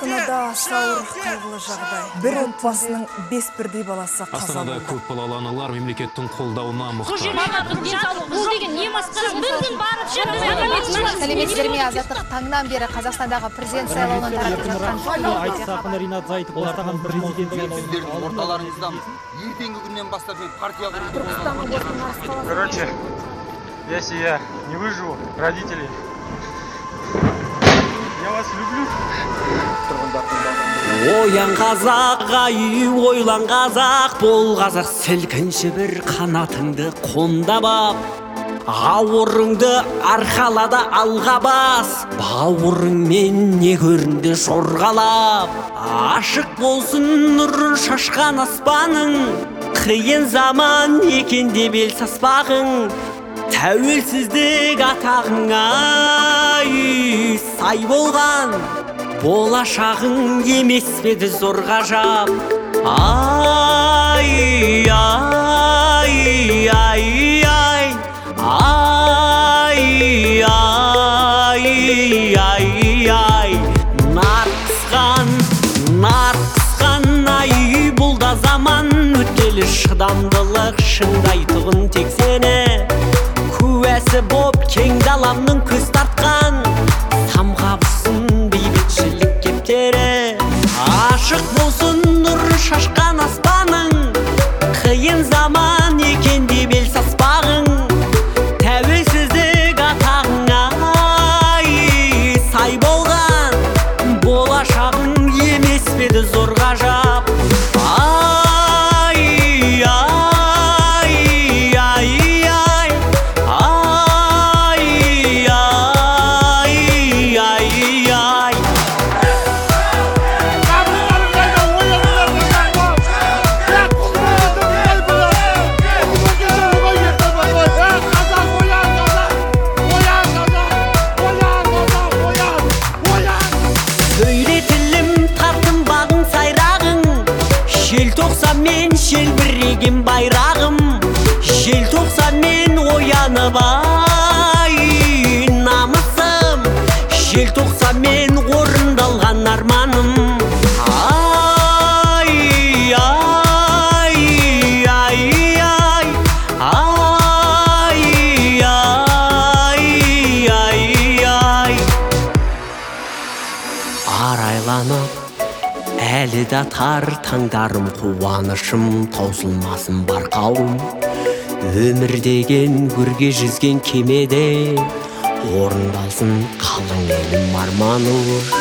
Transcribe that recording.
Астанада сауыр қайғылы жағдай. Бір отбасының 5 бірдей баласы қаза болды. Астанада көп балалы аналар мемлекеттің қолдауына мұқтаж. Сәлеметсіздер ме, Азаттық таңнан бері Қазақстандағы президент сайлауынан таратып жатқан Сіздердің орталарыңыздамыз. Ертеңгі күннен бастап мен партия құрып. Короче, если я не выживу, родители, я вас люблю. Оян қазақ, ай, ойлан қазақ, бол қазақ, сілкінші бір қанатыңды қондап ап. Ауырыңды арқалада алға бас, бауырыңмен не көрінді жорғалап. Ашық болсын нұрын шашқан аспаның, қиын заман екен деп ел саспағың. Тәуелсіздік атағыңа сай болған, болашағың емес педі зор ғажап. Ай, ай, ай, ай, ай, ай, ай, ай. Нар қысқан, ай, бұл да заман өткелі шыдамдылық шыңдайтұғын тек сені. Куәсі боп кең даламның көз тартқан, самғабысын бейбітшілік кептері. Ашық болсын нұр шашқан аспаның, қиын заман екен деп ел саспағың. Тәуелсіздік атағыңа сай болған, болашағың емес педі зор ғажап. Желтоқсанмен желбіреген байрағым, желтоқсанмен оянып ай намысым, желтоқсанмен орындалған арманым. Ай, ай, ай, ай, ай, ай, ай, ай. Арайланып әлі да тар таңдарым, қуанышым таусылмасын бар қауым. Өмір деген көрге жүзген кемеде, орындалсын қалың елім арманым.